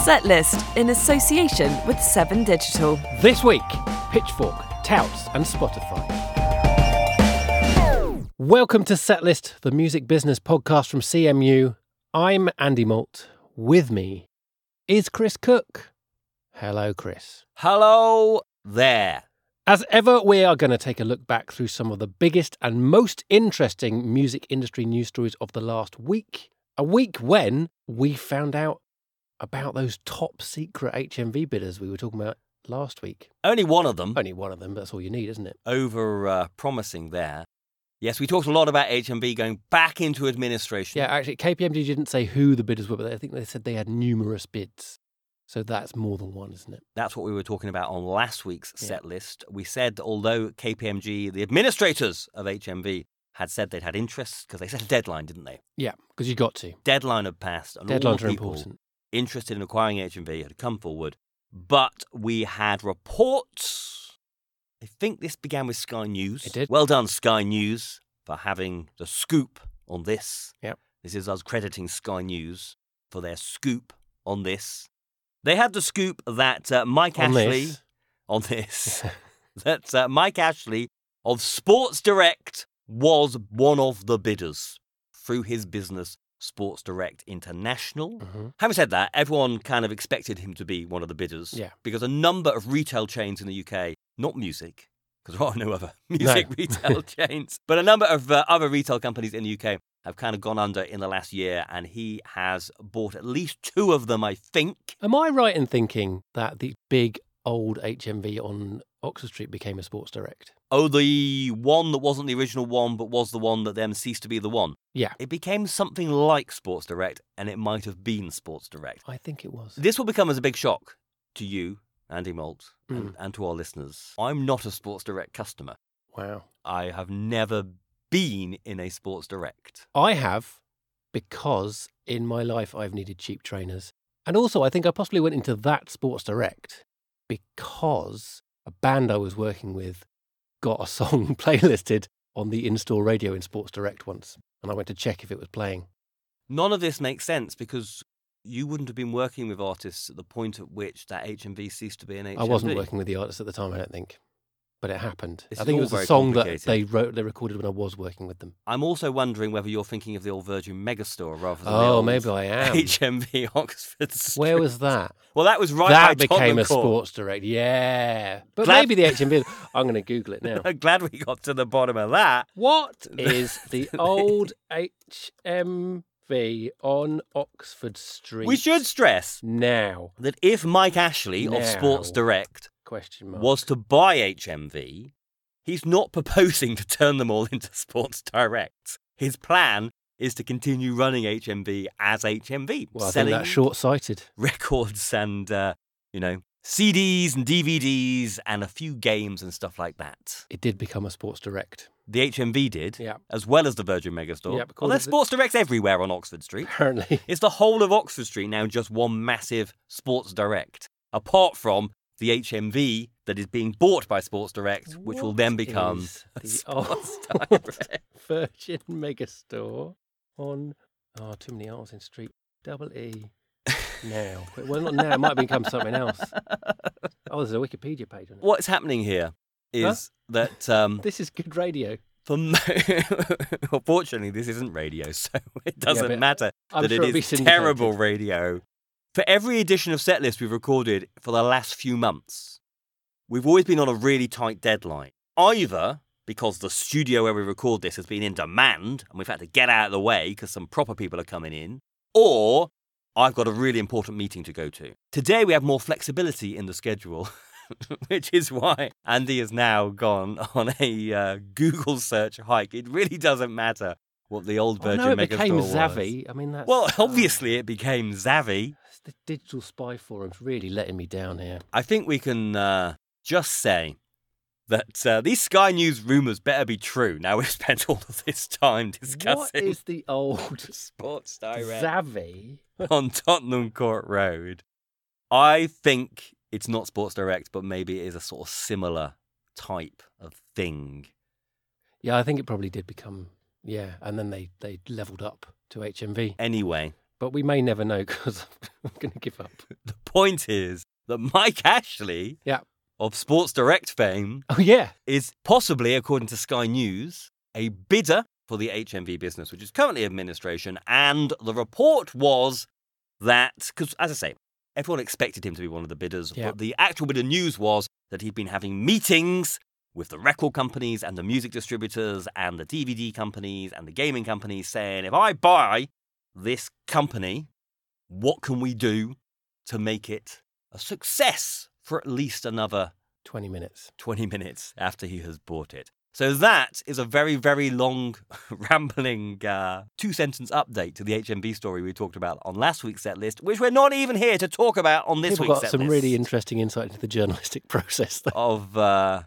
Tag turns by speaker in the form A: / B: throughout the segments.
A: Setlist in association with 7 Digital.
B: This week, Pitchfork, Touts and Spotify. Welcome to Setlist, the music business podcast from CMU. I'm Andy Malt. With me is Chris Cook. Hello, Chris.
C: Hello there.
B: As ever, we are going to take a look back through some of the biggest and most interesting music industry news stories of the last week. A week when we found out about those top secret HMV bidders we were talking about last week.
C: Only one of them.
B: Only one of them, but that's all you need, isn't it?
C: Over promising there. Yes, we talked a lot about HMV going back into administration.
B: Yeah, actually, KPMG didn't say who the bidders were, but I think they said they had numerous bids. So that's more than one, isn't it?
C: That's what we were talking about on last week's set list. We said that although KPMG, the administrators of HMV, had said they'd had interest, because they set a deadline, didn't they?
B: Yeah, because you got to.
C: Deadline had passed. And
B: Deadlines
C: all
B: are
C: the people
B: important.
C: interested in acquiring HMV had come forward. But we had reports. I think this began with Sky News.
B: It did.
C: Well done, Sky News, for having the scoop on this.
B: Yep.
C: This is us crediting Sky News for their scoop on this. They had the scoop that Mike Ashley that Mike Ashley of Sports Direct was one of the bidders through his business Sports Direct International.
B: Mm-hmm.
C: Having said that, everyone kind of expected him to be one of the bidders.
B: Yeah.
C: Because a number of retail chains in the UK, not music, because there are no other music retail chains, but a number of other retail companies in the UK have kind of gone under in the last year, and he has bought at least 2 of them, I think.
B: Am I right in thinking that the big old HMV on Oxford Street became a Sports Direct?
C: Oh, the one that wasn't the original one, but was the one that then ceased to be the one.
B: Yeah.
C: It became something like Sports Direct, and it might have been Sports Direct.
B: I think it was.
C: This will become as a big shock to you, Andy Malt, and to our listeners. I'm not a Sports Direct customer.
B: Wow.
C: I have never been in a Sports Direct.
B: I have, because in my life I've needed cheap trainers. And also I think I possibly went into that Sports Direct because a band I was working with got a song playlisted on the in-store radio in Sports Direct once. And I went to check if it was playing.
C: None of this makes sense because you wouldn't have been working with artists at the point at which that HMV ceased to be an HMV.
B: I wasn't working with the artists at the time, I don't think. But it happened.
C: This
B: I
C: is
B: think it
C: all
B: was a
C: very
B: song that
C: complicated.
B: they recorded when I was working with them.
C: I'm also wondering whether you're thinking of the old Virgin Megastore rather than the
B: Oh,
C: old
B: maybe I am.
C: HMV Oxford Street.
B: Where was that?
C: Well, that was right
B: That
C: by
B: became
C: Tottenham
B: a
C: Court.
B: Sports Direct, yeah. But
C: Glad-
B: maybe the HMV. I'm going to Google it now.
C: I'm glad we got to the bottom of that.
B: What is the old HMV on Oxford Street?
C: We should stress
B: now.
C: that if Mike Ashley of Sports
B: Now.
C: Direct
B: Question mark.
C: was to buy HMV, he's not proposing to turn them all into Sports Direct. His plan is to continue running HMV as HMV,
B: Well, I think
C: selling
B: that's short-sighted.
C: records and, CDs and DVDs and a few games and stuff like that.
B: It did become a Sports Direct.
C: The HMV did,
B: Yeah.
C: as well as the Virgin Megastore.
B: Yeah, because
C: Well, there's Sports Directs everywhere on Oxford Street.
B: Apparently.
C: Is the whole of Oxford Street now just one massive Sports Direct? Apart from the HMV that is being bought by Sports Direct, which will then become
B: is
C: a
B: the
C: Sports
B: old
C: Direct.
B: Virgin Megastore on too many R's in Street. Double E. Now. Well, not now. It might become something else. Oh, there's a Wikipedia page on it.
C: What's happening here is that
B: This is good radio.
C: Unfortunately, this isn't radio, so it doesn't
B: but
C: matter
B: I'm
C: that
B: sure
C: it
B: it'll be
C: is
B: syndicated.
C: terrible radio. For every edition of Setlist we've recorded for the last few months, we've always been on a really tight deadline. Either because the studio where we record this has been in demand and we've had to get out of the way because some proper people are coming in, or I've got a really important meeting to go to. Today we have more flexibility in the schedule, which is why Andy has now gone on a Google search hike. It really doesn't matter what the old Virgin
B: it
C: Megastore
B: became
C: was.
B: Zavvi. I mean, that's...
C: Well, obviously it became Zavvi.
B: The digital spy forum's really letting me down here.
C: I think we can just say that these Sky News rumours better be true. Now we've spent all of this time discussing
B: What is the old
C: Sports Direct
B: Zavvi?
C: on Tottenham Court Road. I think it's not Sports Direct, but maybe it is a sort of similar type of thing.
B: Yeah, I think it probably did become, and then they leveled up to HMV.
C: Anyway,
B: But we may never know because I'm going to give up.
C: The point is that Mike Ashley
B: Yeah.
C: of Sports Direct fame
B: Oh, yeah.
C: is possibly, according to Sky News, a bidder for the HMV business, which is currently administration. And the report was that, because as I say, everyone expected him to be one of the bidders,
B: Yeah.
C: but the actual bit of news was that he'd been having meetings with the record companies and the music distributors and the DVD companies and the gaming companies saying, if I buy this company, what can we do to make it a success for at least another
B: 20 minutes.
C: 20 minutes after he has bought it? So that is a very, very long, rambling two-sentence update to the HMV story we talked about on last week's set list, which we're not even here to talk about on this
B: People
C: week's
B: got
C: set
B: some
C: list.
B: really interesting insight into the journalistic process. Though.
C: Of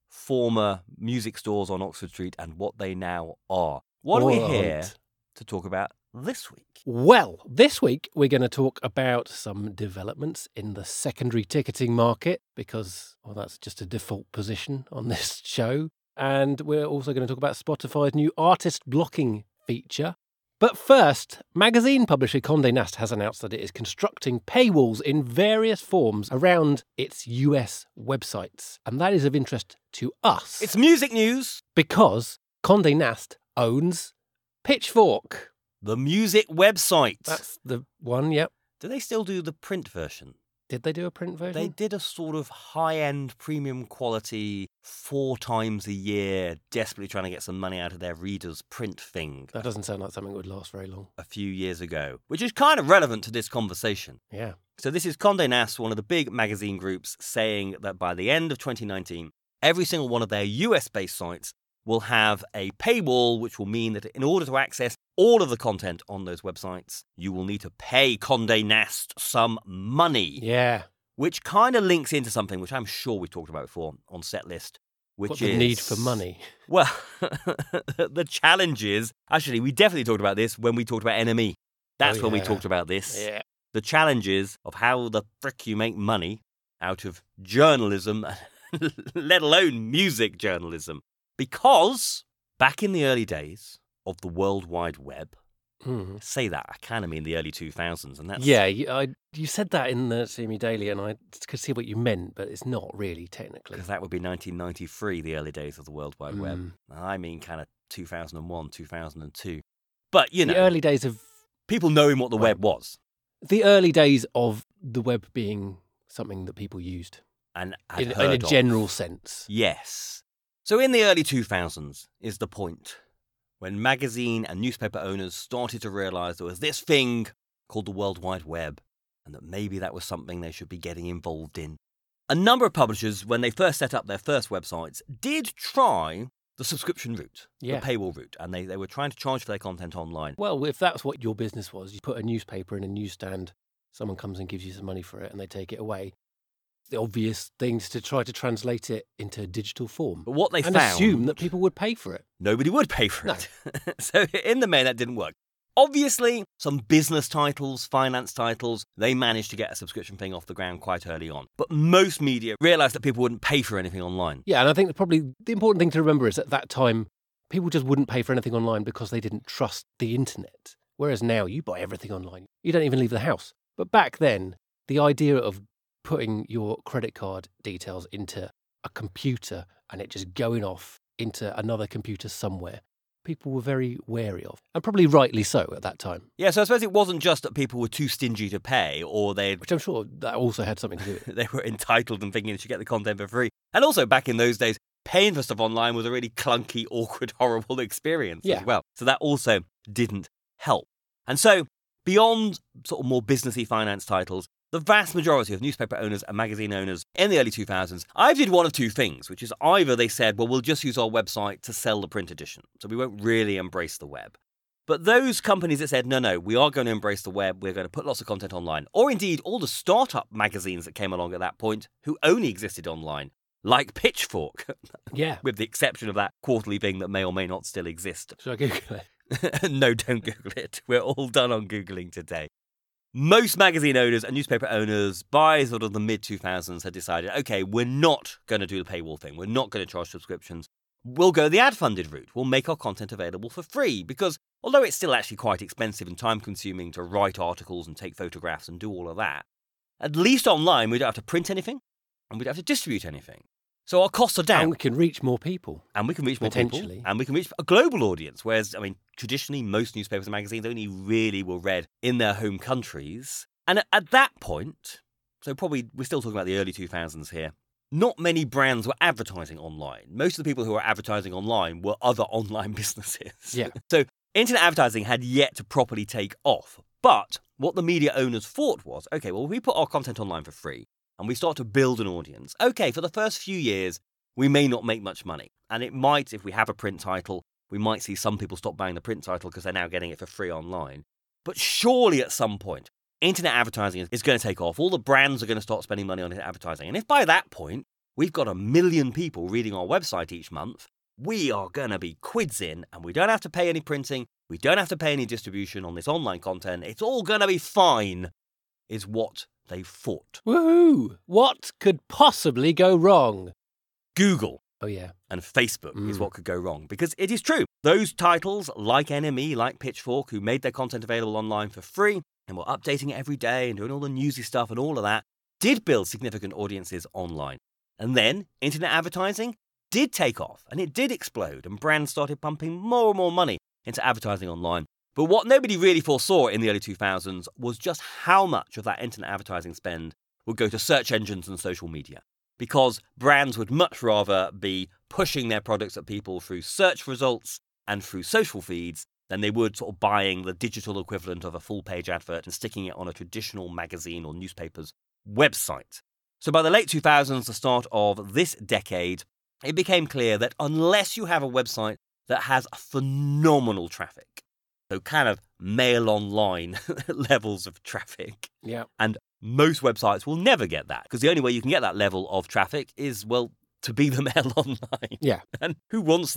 C: former music stores on Oxford Street and what they now are. What are we here
B: What?
C: to talk about this week?
B: Well, this week we're going to talk about some developments in the secondary ticketing market because, well, that's just a default position on this show. And we're also going to talk about Spotify's new artist blocking feature. But first, magazine publisher Condé Nast has announced that it is constructing paywalls in various forms around its US websites. And that is of interest to us.
C: It's music news.
B: Because Condé Nast owns Pitchfork.
C: The music website.
B: That's the one, yep.
C: Do they still do the print version?
B: Did they do a print version?
C: They did a sort of high-end, premium quality, 4 times a year, desperately trying to get some money out of their readers print thing
B: That doesn't sound like something that would last very long.
C: a few years ago, which is kind of relevant to this conversation.
B: Yeah.
C: So this is Condé Nast, one of the big magazine groups, saying that by the end of 2019, every single one of their US-based sites will have a paywall, which will mean that in order to access all of the content on those websites, you will need to pay Condé Nast some money.
B: Yeah.
C: Which kind of links into something which I'm sure we've talked about before on Setlist, which
B: What
C: is
B: the need for money.
C: Well, the challenge is, actually, we definitely talked about this when we talked about NME. That's
B: Oh,
C: when we
B: yeah.
C: talked about this.
B: Yeah.
C: The challenges of how the frick you make money out of journalism, let alone music journalism. Because back in the early days of the World Wide Web,
B: Mm.
C: say that, I kind of mean the early 2000s, and that's
B: Yeah, you said that in the See Me Daily, and I could see what you meant, but it's not really technically.
C: because that would be 1993, the early days of the World Wide Web.
B: Mm.
C: I mean kind of 2001, 2002. But, you know,
B: The early days of
C: people knowing what the
B: Well,
C: web was
B: the early days of the web being something that people used
C: and had
B: in a
C: heard of.
B: general sense.
C: Yes. So in the early 2000s is the point when magazine and newspaper owners started to realise there was this thing called the World Wide Web and that maybe that was something they should be getting involved in. A number of publishers, when they first set up their first websites, did try the subscription route,
B: Yeah.
C: the paywall route, and they were trying to charge for their content online.
B: Well, if that's what your business was, you put a newspaper in a newsstand, someone comes and gives you some money for it, and they take it away. The obvious thing is to try to translate it into digital form
C: But what they
B: and
C: found...
B: assume that people would pay for it.
C: Nobody would pay for
B: No.
C: it. So in the main, that didn't work. Obviously, some business titles, finance titles, they managed to get a subscription thing off the ground quite early on. But most media realised that people wouldn't pay for anything online.
B: Yeah, and I think that probably the important thing to remember is at that time, people just wouldn't pay for anything online because they didn't trust the internet. Whereas now, you buy everything online. You don't even leave the house. But back then, the idea of putting your credit card details into a computer and it just going off into another computer somewhere, people were very wary of. And probably rightly so at that time.
C: Yeah, so I suppose it wasn't just that people were too stingy to pay or
B: Which I'm sure that also had something to do with it.
C: they were entitled and thinking they should get the content for free. And also back in those days, paying for stuff online was a really clunky, awkward, horrible experience
B: Yeah.
C: as well. So that also didn't help. And so beyond sort of more businessy finance titles, the vast majority of newspaper owners and magazine owners in the early 2000s either did one of two things, which is either they said, well, we'll just use our website to sell the print edition, so we won't really embrace the web. But those companies that said, no, we are going to embrace the web, we're going to put lots of content online, or indeed all the startup magazines that came along at that point who only existed online, like Pitchfork,
B: Yeah.
C: with the exception of that quarterly thing that may or may not still exist.
B: Should I Google it?
C: No, don't Google it. We're all done on Googling today. Most magazine owners and newspaper owners by sort of the mid-2000s had decided, okay, we're not going to do the paywall thing. We're not going to charge subscriptions. We'll go the ad-funded route. We'll make our content available for free because although it's still actually quite expensive and time-consuming to write articles and take photographs and do all of that, at least online we don't have to print anything and we don't have to distribute anything. So our costs are down.
B: And we can reach more people.
C: And we can reach more
B: potentially.
C: people. And we can reach a global audience. Whereas, traditionally, most newspapers and magazines only really were read in their home countries. And at that point, so probably we're still talking about the early 2000s here, not many brands were advertising online. Most of the people who were advertising online were other online businesses.
B: Yeah.
C: So internet advertising had yet to properly take off. But what the media owners thought was, okay, well, we put our content online for free and we start to build an audience. Okay, for the first few years, we may not make much money. And it might, if we have a print title, we might see some people stop buying the print title because they're now getting it for free online. But surely at some point, internet advertising is going to take off. All the brands are going to start spending money on advertising. And if by that point, we've got 1 million people reading our website each month, we are going to be quids in and we don't have to pay any printing. We don't have to pay any distribution on this online content. It's all going to be fine, is what they thought.
B: Woohoo! What could possibly go wrong?
C: Google.
B: Oh, yeah.
C: And Facebook is what could go wrong. Because it is true. Those titles, like NME, like Pitchfork, who made their content available online for free and were updating it every day and doing all the newsy stuff and all of that, did build significant audiences online. And then internet advertising did take off and it did explode and brands started pumping more and more money into advertising online. But what nobody really foresaw in the early 2000s was just how much of that internet advertising spend would go to search engines and social media. Because brands would much rather be pushing their products at people through search results and through social feeds than they would sort of buying the digital equivalent of a full-page advert and sticking it on a traditional magazine or newspaper's website. So by the late 2000s, the start of this decade, it became clear that unless you have a website that has phenomenal traffic, so kind of mail online levels of traffic,
B: Yeah.
C: and most websites will never get that because the only way you can get that level of traffic is, well, to be the mail online.
B: Yeah.
C: And who wants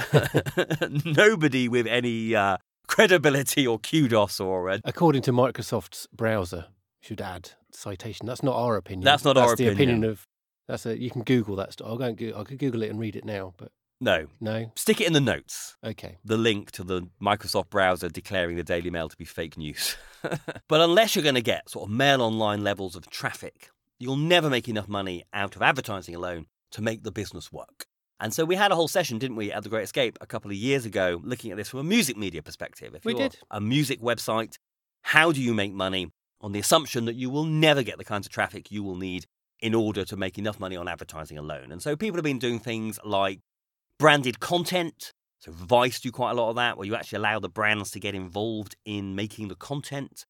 C: that? Nobody with any credibility or kudos or...
B: According to Microsoft's browser, should add citation. That's not our opinion.
C: That's not our opinion.
B: That's the opinion of... You can Google that stuff. I could Google it and read it now, but...
C: No.
B: No?
C: Stick it in the notes.
B: Okay.
C: The link to the Microsoft browser declaring the Daily Mail to be fake news. But unless you're going to get sort of mail online levels of traffic, you'll never make enough money out of advertising alone to make the business work. And so we had a whole session, didn't we, at The Great Escape a couple of years ago, looking at this from a music media perspective. If
B: we
C: you're
B: did.
C: A music website, how do you make money on the assumption that you will never get the kinds of traffic you will need in order to make enough money on advertising alone? And so people have been doing things like branded content. So Vice do quite a lot of that, where you actually allow the brands to get involved in making the content,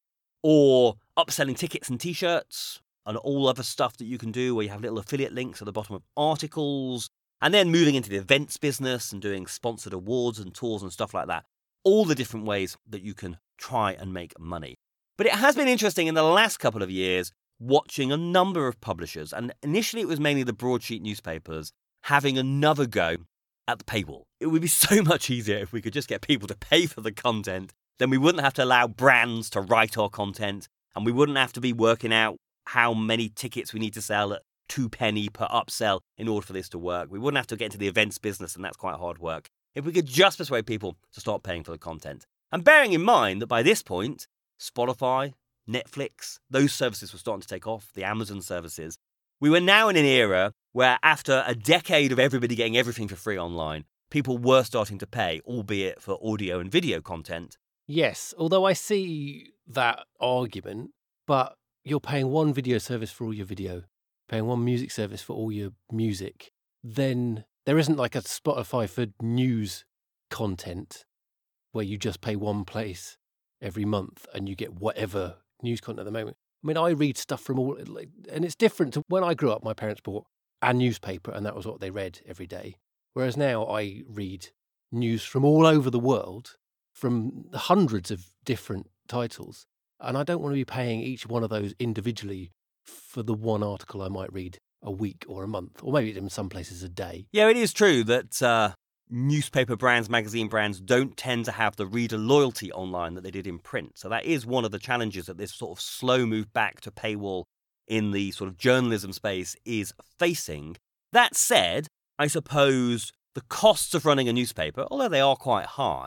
C: or upselling tickets and T-shirts and all other stuff that you can do where you have little affiliate links at the bottom of articles, and then moving into the events business and doing sponsored awards and tours and stuff like that. All the different ways that you can try and make money. But it has been interesting in the last couple of years watching a number of publishers, and initially it was mainly the broadsheet newspapers, having another go at the paywall. It would be so much easier if we could just get people to pay for the content. Then we wouldn't have to allow brands to write our content, and we wouldn't have to be working out how many tickets we need to sell at 2 penny per upsell in order for this to work. We wouldn't have to get into the events business, and that's quite hard work. If we could just persuade people to start paying for the content. And bearing in mind that by this point, Spotify, Netflix, those services were starting to take off, the Amazon services. We were now in an era where after a decade of everybody getting everything for free online, people were starting to pay, albeit for audio and video content.
B: Yes, although I see that argument, but you're paying one video service for all your video, paying one music service for all your music, then there isn't like a Spotify for news content where you just pay one place every month and you get whatever news content at the moment. I mean, I read stuff from all, and it's different to when I grew up. My parents bought a newspaper and that was what they read every day. Whereas now I read news from all over the world, from hundreds of different titles. And I don't want to be paying each one of those individually for the one article I might read a week or a month, or maybe in some places a day.
C: Yeah, it is true that newspaper brands, magazine brands don't tend to have the reader loyalty online that they did in print. So that is one of the challenges that this sort of slow move back to paywall in the sort of journalism space is facing. That said, I suppose the costs of running a newspaper, although they are quite high,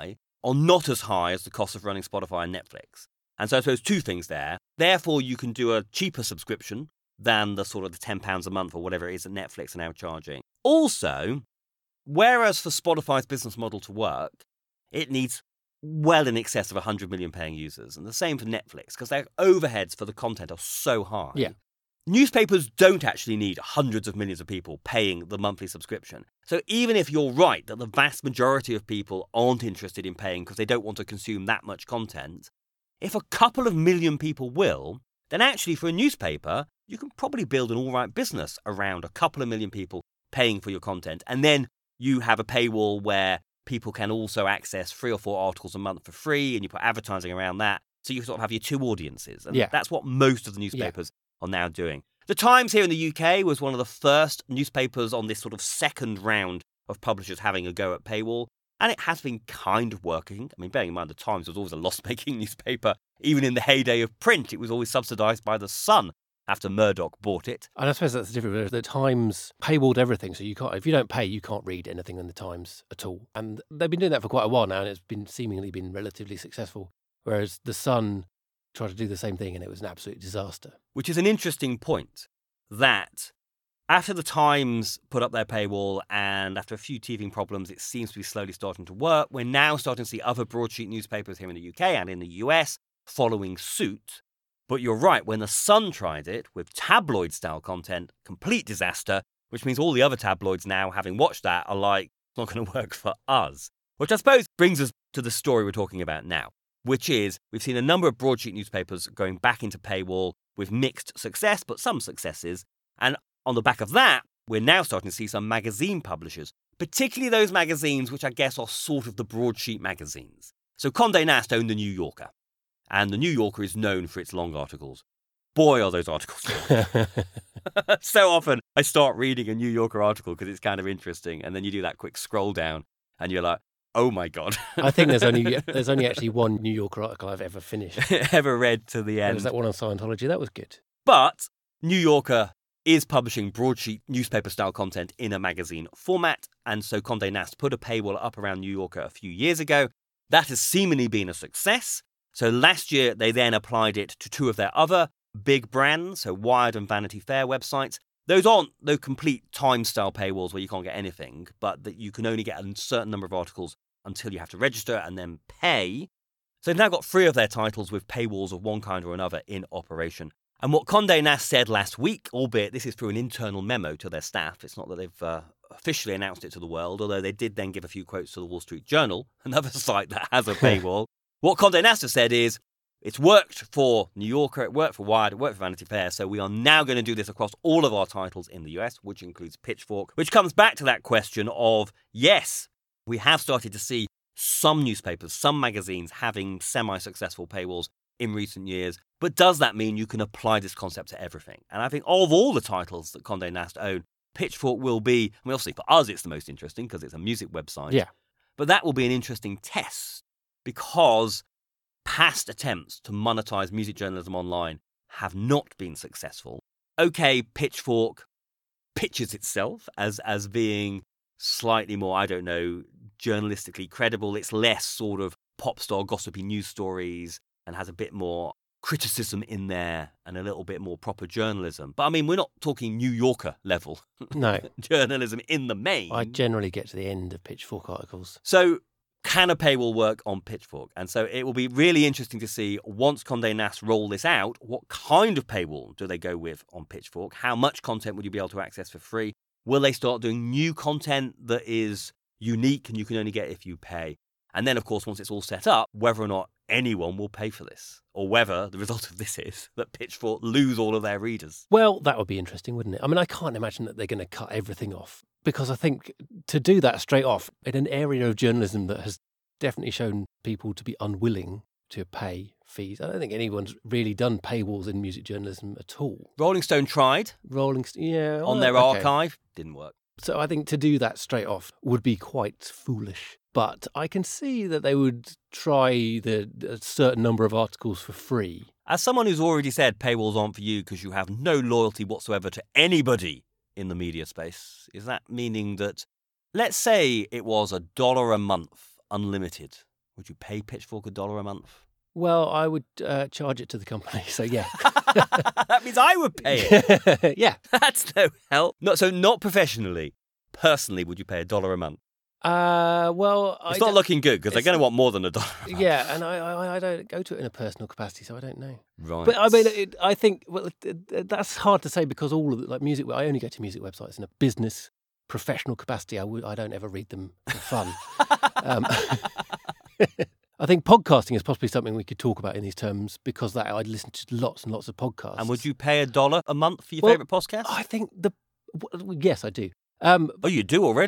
C: are not as high as the cost of running Spotify and Netflix. And so I suppose two things there. Therefore, you can do a cheaper subscription than the sort of the £10 a month or whatever it is that Netflix are now charging. Also, whereas for Spotify's business model to work, it needs well in excess of 100 million paying users. And the same for Netflix, because their overheads for the content are so high.
B: Yeah.
C: Newspapers don't actually need hundreds of millions of people paying the monthly subscription. So even if you're right that the vast majority of people aren't interested in paying because they don't want to consume that much content, if a couple of million people will, then actually for a newspaper, you can probably build an all right business around a couple of million people paying for your content. And then you have a paywall where people can also access 3 or 4 articles a month for free, and you put advertising around that. So you sort of have your two audiences. And that's what most of the newspapers are now doing. The Times here in the UK was one of the first newspapers on this sort of second round of publishers having a go at paywall. And it has been kind of working. I mean, bearing in mind the Times was always a loss-making newspaper. Even in the heyday of print, it was always subsidised by The Sun after Murdoch bought it.
B: And I suppose that's the difference. The Times paywalled everything, so you can't, if you don't pay, you can't read anything in the Times at all. And they've been doing that for quite a while now, and it's been seemingly been relatively successful. Whereas The Sun tried to do the same thing, and it was an absolute disaster.
C: Which is an interesting point, that after the Times put up their paywall and after a few teething problems, it seems to be slowly starting to work. We're now starting to see other broadsheet newspapers here in the UK and in the US following suit. But you're right, when The Sun tried it with tabloid-style content, complete disaster, which means all the other tabloids now, having watched that, are like, it's not going to work for us. Which I suppose brings us to the story we're talking about now, which is we've seen a number of broadsheet newspapers going back into paywall with mixed success, but some successes. And on the back of that, we're now starting to see some magazine publishers, particularly those magazines which I guess are sort of the broadsheet magazines. So Condé Nast owned The New Yorker, and The New Yorker is known for its long articles. Boy, are those articles long. So often I start reading a New Yorker article because it's kind of interesting, and then you do that quick scroll down, and you're like, oh my God.
B: I think there's only actually one New Yorker article I've ever finished.
C: Ever read to the end.
B: There's that one on Scientology. That was good.
C: But New Yorker is publishing broadsheet newspaper-style content in a magazine format, and so Condé Nast put a paywall up around New Yorker a few years ago. That has seemingly been a success. So last year, they then applied it to 2 of their other big brands, so Wired and Vanity Fair websites. Those aren't the complete Time-style paywalls where you can't get anything, but that you can only get a certain number of articles until you have to register and then pay. So they've now got 3 of their titles with paywalls of one kind or another in operation. And what Condé Nast said last week, albeit this is through an internal memo to their staff, it's not that they've officially announced it to the world, although they did then give a few quotes to the Wall Street Journal, another site that has a paywall. What Condé Nast has said is, it's worked for New Yorker, it worked for Wired, it worked for Vanity Fair, so we are now going to do this across all of our titles in the US, which includes Pitchfork, which comes back to that question of, yes, we have started to see some newspapers, some magazines having semi-successful paywalls in recent years, but does that mean you can apply this concept to everything? And I think of all the titles that Condé Nast own, Pitchfork will be, I mean, obviously for us it's the most interesting because it's a music website.
B: Yeah.
C: But that will be an interesting test because past attempts to monetize music journalism online have not been successful. Okay, Pitchfork pitches itself as being slightly more, I don't know, journalistically credible. It's less sort of pop star gossipy news stories and has a bit more criticism in there and a little bit more proper journalism. But I mean, we're not talking New Yorker level
B: No.
C: journalism in the main.
B: I generally get to the end of Pitchfork articles.
C: So can a paywall work on Pitchfork? And so it will be really interesting to see, once Condé Nast roll this out, what kind of paywall do they go with on Pitchfork? How much content would you be able to access for free? Will they start doing new content that is unique and you can only get if you pay? And then, of course, once it's all set up, whether or not anyone will pay for this, or whether the result of this is that Pitchfork lose all of their readers.
B: Well, that would be interesting, wouldn't it? I mean, I can't imagine that they're going to cut everything off, because I think to do that straight off in an area of journalism that has definitely shown people to be unwilling to pay fees, I don't think anyone's really done paywalls in music journalism at all.
C: Rolling Stone tried
B: on
C: their archive, didn't work.
B: So I think to do that straight off would be quite foolish. But I can see that they would try a certain number of articles for free.
C: As someone who's already said paywalls aren't for you because you have no loyalty whatsoever to anybody in the media space, is that meaning that, let's say it was $1 a month, unlimited, Would you pay Pitchfork $1 a month?
B: Well, I would charge it to the company, so yeah.
C: That means I would pay it.
B: Yeah.
C: That's no help. So not professionally. Personally, would you pay $1 a month?
B: Well,
C: it's not looking good because they're going to want more than $1 a month.
B: Yeah, and I don't go to it in a personal capacity, so I don't know.
C: Right.
B: But I mean, I think that's hard to say because all of it, like music, I only go to music websites in a business, professional capacity. I don't ever read them for fun. I think podcasting is possibly something we could talk about in these terms because I'd listen to lots and lots of podcasts.
C: And would you pay $1 a month for your favourite podcast?
B: I think yes, I do.
C: Oh, you do already?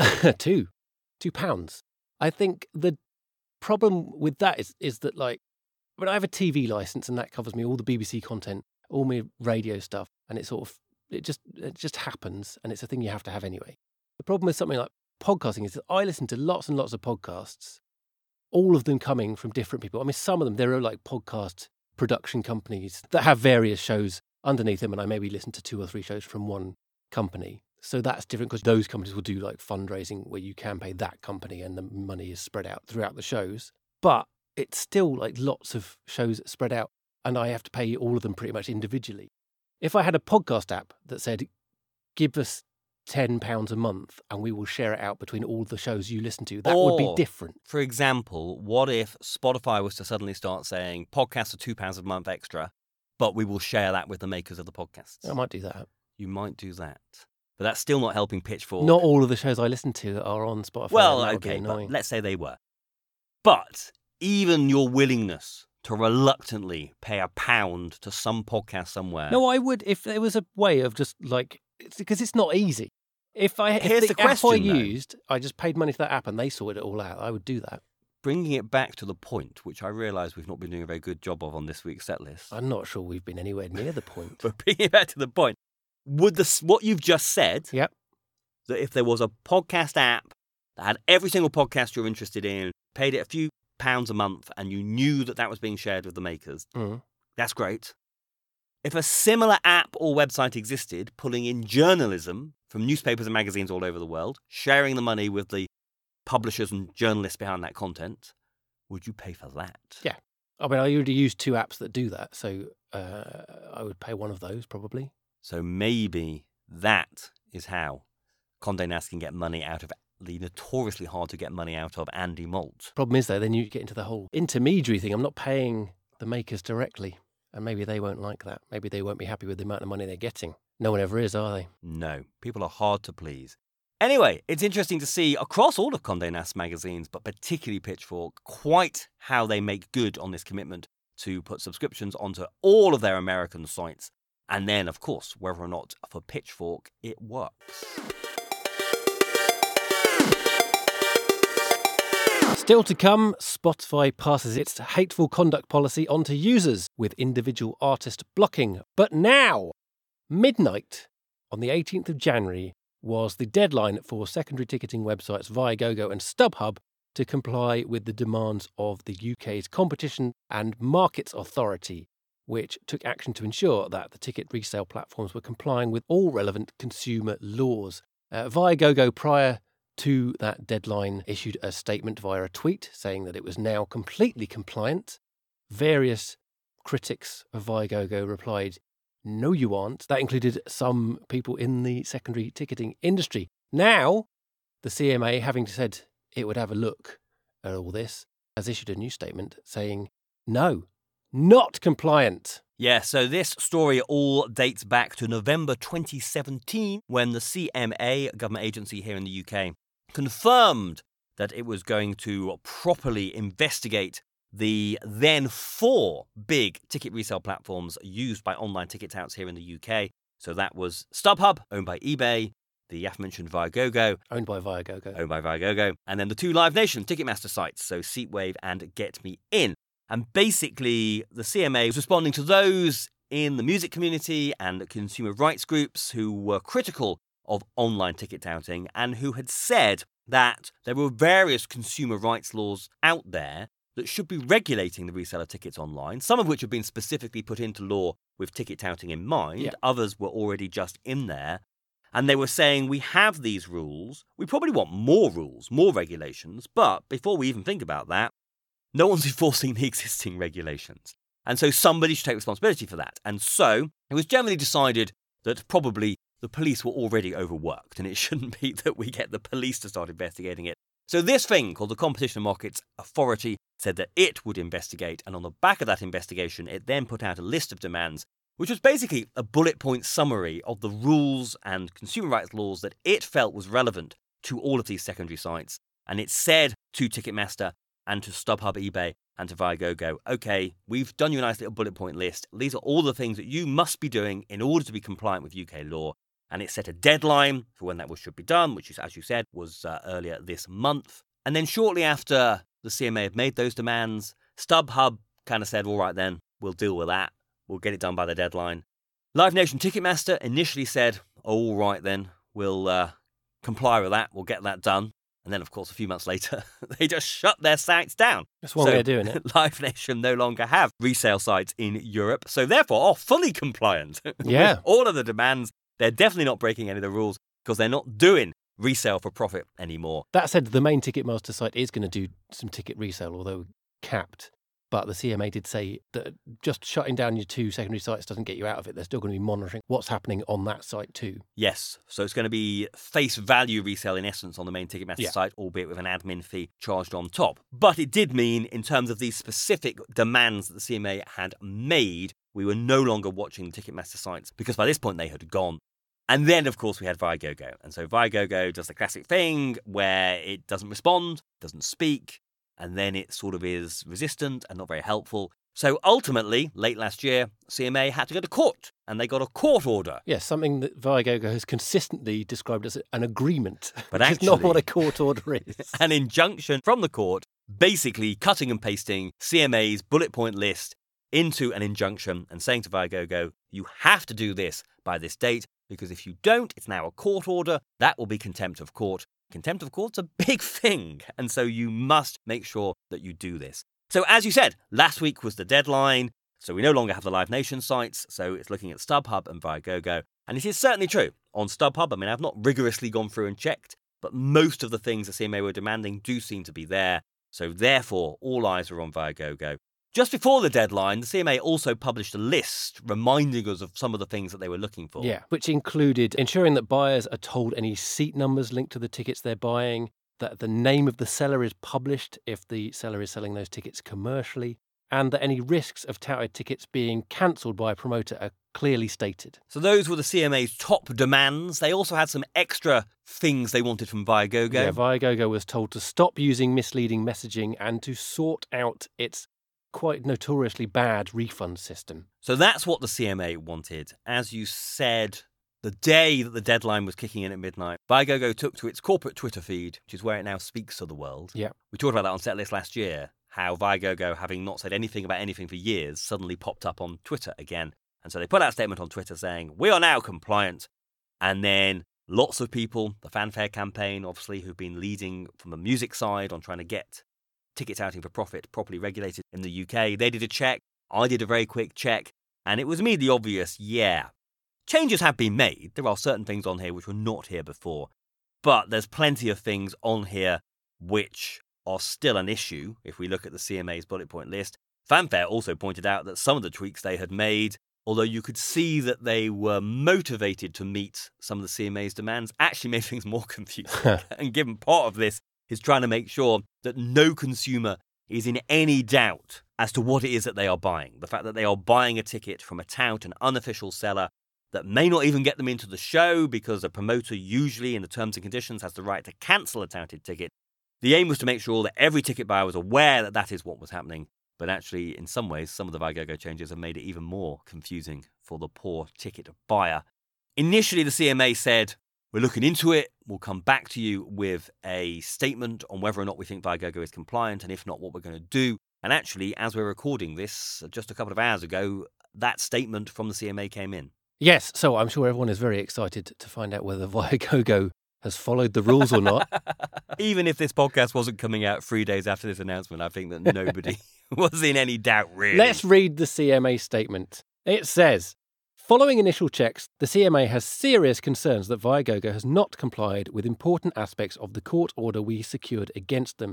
B: £2. I think the problem with that is that, like, when I have a TV license and that covers me all the BBC content, all my radio stuff, and it just happens, and it's a thing you have to have anyway. The problem with something like podcasting is that I listen to lots and lots of podcasts, all of them coming from different people. I mean, some of them, there are like podcast production companies that have various shows underneath them, and I maybe listen to 2 or 3 shows from one company. So that's different because those companies will do like fundraising where you can pay that company and the money is spread out throughout the shows. But it's still like lots of shows spread out and I have to pay all of them pretty much individually. If I had a podcast app that said, give us £10 a month and we will share it out between all the shows you listen to, that would be different.
C: For example, what if Spotify was to suddenly start saying podcasts are £2 a month extra, but we will share that with the makers of the podcasts?
B: I might do that.
C: You might do that. But that's still not helping Pitchfork.
B: Not all of the shows I listen to are on Spotify.
C: Well, okay, but let's say they were. But even your willingness to reluctantly pay £1 to some podcast somewhere.
B: No, I would if there was a way of just like, because it's not easy. If the app I used, I just paid money to that app and they sorted it all out, I would do that.
C: Bringing it back to the point, which I realise we've not been doing a very good job of on this week's set list.
B: I'm not sure we've been anywhere near the point.
C: But bringing it back to the point, would what you've just said,
B: yep,
C: that if there was a podcast app that had every single podcast you're interested in, paid it a few pounds a month, and you knew that was being shared with the makers, that's great. If a similar app or website existed, pulling in journalism from newspapers and magazines all over the world, sharing the money with the publishers and journalists behind that content, would you pay for that?
B: Yeah. I mean, I already use 2 apps that do that, so I would pay one of those probably.
C: So maybe that is how Condé Nast can get money out of the notoriously hard to get money out of Andy Malt.
B: Problem is, though, then you get into the whole intermediary thing. I'm not paying the makers directly, and maybe they won't like that. Maybe they won't be happy with the amount of money they're getting. No one ever is, are they?
C: No. People are hard to please. Anyway, it's interesting to see across all of Condé Nast magazines, but particularly Pitchfork, quite how they make good on this commitment to put subscriptions onto all of their American sites. And then, of course, whether or not for Pitchfork it works.
B: Still to come, Spotify passes its hateful conduct policy onto users with individual artist blocking. But now, midnight on the 18th of January was the deadline for secondary ticketing websites Viagogo and StubHub to comply with the demands of the UK's Competition and Markets Authority, which took action to ensure that the ticket resale platforms were complying with all relevant consumer laws. Viagogo, prior to that deadline, issued a statement via a tweet saying that it was now completely compliant. Various critics of Viagogo replied, "No, you aren't." That included some people in the secondary ticketing industry. Now, the CMA, having said it would have a look at all this, has issued a new statement saying, no, not compliant.
C: Yeah, so this story all dates back to November 2017 when the CMA, a government agency here in the UK, confirmed that it was going to properly investigate the then 4 big ticket resale platforms used by online ticket touts here in the UK. So that was StubHub, owned by eBay, the aforementioned Viagogo,
B: owned by Viagogo,
C: and then the 2 Live Nation Ticketmaster sites, so Seatwave and Get Me In. And basically, the CMA was responding to those in the music community and consumer rights groups who were critical of online ticket touting and who had said that there were various consumer rights laws out there that should be regulating the resale of tickets online, some of which have been specifically put into law with ticket touting in mind. Yeah. Others were already just in there. And they were saying, we have these rules. We probably want more rules, more regulations. But before we even think about that, no one's enforcing the existing regulations. And so somebody should take responsibility for that. And so it was generally decided that probably the police were already overworked and it shouldn't be that we get the police to start investigating it. So this thing called the Competition and Markets Authority said that it would investigate, and on the back of that investigation, it then put out a list of demands, which was basically a bullet point summary of the rules and consumer rights laws that it felt was relevant to all of these secondary sites. And it said to Ticketmaster and to StubHub, eBay, and to Viagogo, okay, we've done you a nice little bullet point list. These are all the things that you must be doing in order to be compliant with UK law. And it set a deadline for when that should be done, which, is, as you said, was earlier this month. And then shortly after the CMA had made those demands, StubHub kind of said, all right then, we'll deal with that. We'll get it done by the deadline. Live Nation Ticketmaster initially said, all right then, we'll comply with that. We'll get that done. And then, of course, a few months later, they just shut their sites down.
B: That's one way of doing it.
C: Live Nation no longer have resale sites in Europe, so therefore are fully compliant with all of the demands. They're definitely not breaking any of the rules because they're not doing resale for profit anymore.
B: That said, the main Ticketmaster site is going to do some ticket resale, although capped. But the CMA did say that just shutting down your 2 secondary sites doesn't get you out of it. They're still going to be monitoring what's happening on that site too.
C: Yes. So it's going to be face value resale in essence on the main Ticketmaster site, albeit with an admin fee charged on top. But it did mean, in terms of these specific demands that the CMA had made, we were no longer watching the Ticketmaster sites because by this point they had gone. And then, of course, we had Viagogo. And so Viagogo does the classic thing where it doesn't respond, doesn't speak, and then it sort of is resistant and not very helpful. So ultimately, late last year, CMA had to go to court, and they got a court order.
B: Yes, something that Viagogo has consistently described as an agreement,
C: but
B: which
C: actually,
B: is not what a court order is.
C: An injunction from the court, basically cutting and pasting CMA's bullet point list into an injunction and saying to Viagogo, you have to do this by this date, because if you don't, it's now a court order. That will be contempt of court. Contempt of court's a big thing, and so you must make sure that you do this. So as you said, last week was the deadline, so we no longer have the Live Nation sites, so it's looking at StubHub and Viagogo. And it is certainly true. On StubHub, I mean, I've not rigorously gone through and checked, but most of the things the CMA were demanding do seem to be there, so therefore all eyes are on Viagogo. Just before the deadline, the CMA also published a list reminding us of some of the things that they were looking for.
B: Yeah, which included ensuring that buyers are told any seat numbers linked to the tickets they're buying, that the name of the seller is published if the seller is selling those tickets commercially, and that any risks of touted tickets being cancelled by a promoter are clearly stated.
C: So those were the CMA's top demands. They also had some extra things they wanted from Viagogo.
B: Yeah, Viagogo was told to stop using misleading messaging and to sort out its quite notoriously bad refund system.
C: So that's what the CMA wanted. As you said, the day that the deadline was kicking in at midnight, Viagogo took to its corporate Twitter feed, which is where it now speaks to the world.
B: Yeah.
C: We talked about that on Setlist last year, how Viagogo, having not said anything about anything for years, suddenly popped up on Twitter again. And so they put out a statement on Twitter saying, we are now compliant. And then lots of people, the Fanfare campaign, obviously, who've been leading from the music side on trying to get tickets outing for profit properly regulated in the UK. They did a check. I did a very quick check. And it was immediately obvious, yeah, changes have been made. There are certain things on here which were not here before. But there's plenty of things on here which are still an issue if we look at the CMA's bullet point list. Fanfare also pointed out that some of the tweaks they had made, although you could see that they were motivated to meet some of the CMA's demands, actually made things more confusing. And given part of this is trying to make sure that no consumer is in any doubt as to what it is that they are buying. The fact that they are buying a ticket from a tout, an unofficial seller, that may not even get them into the show because a promoter usually in the terms and conditions has the right to cancel a touted ticket. The aim was to make sure that every ticket buyer was aware that that is what was happening. But actually, in some ways, some of the Viagogo changes have made it even more confusing for the poor ticket buyer. Initially, the CMA said, we're looking into it. We'll come back to you with a statement on whether or not we think Viagogo is compliant, and if not, what we're going to do. And actually, as we're recording this, just a couple of hours ago, that statement from the CMA came in.
B: Yes, so I'm sure everyone is very excited to find out whether Viagogo has followed the rules or not.
C: Even if this podcast wasn't coming out 3 days after this announcement, I think that nobody was in any doubt, really.
B: Let's read the CMA statement. It says, following initial checks, the CMA has serious concerns that Viagogo has not complied with important aspects of the court order we secured against them.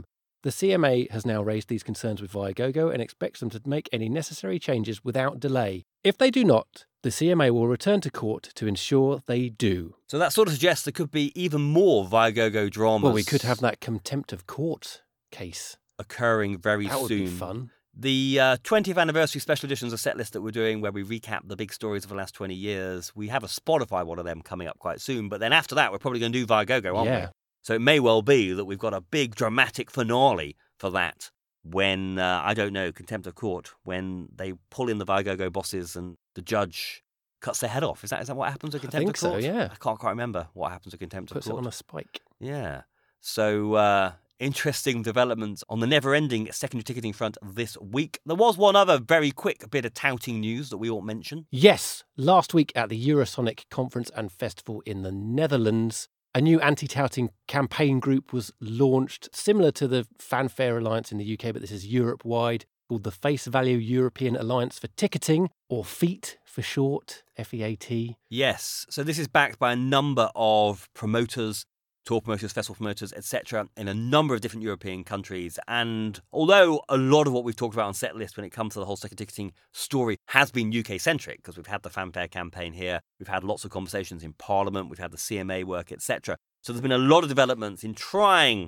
B: The CMA has now raised these concerns with Viagogo and expects them to make any necessary changes without delay. If they do not, the CMA will return to court to ensure they do.
C: So that sort of suggests there could be even more Viagogo dramas.
B: Well, we could have that contempt of court case
C: occurring very
B: that
C: soon.
B: Would be fun.
C: The 20th anniversary special editions of Setlist that we're doing, where we recap the big stories of the last 20 years, we have a Spotify one of them coming up quite soon. But then after that, we're probably going to do Viagogo, aren't we? So it may well be that we've got a big dramatic finale for that when, I don't know, contempt of court, when they pull in the Viagogo bosses and the judge cuts their head off. Is that what happens at contempt of court?
B: I think so, yeah.
C: I can't quite remember what happens at contempt of court.
B: Puts it on a spike.
C: Yeah. So, interesting developments on the never-ending secondary ticketing front this week. There was one other very quick bit of touting news that we ought to mention.
B: Yes, last week at the Eurosonic Conference and Festival in the Netherlands, a new anti-touting campaign group was launched, similar to the Fanfare Alliance in the UK, but this is Europe-wide, called the Face Value European Alliance for Ticketing, or FEAT for short, F-E-A-T.
C: Yes, so this is backed by a number of promoters, tour promoters, festival promoters, etc., in a number of different European countries. And although a lot of what we've talked about on Setlist when it comes to the whole second ticketing story has been UK-centric, because we've had the Fanfare campaign here, we've had lots of conversations in Parliament, we've had the CMA work, etc. So there's been a lot of developments in trying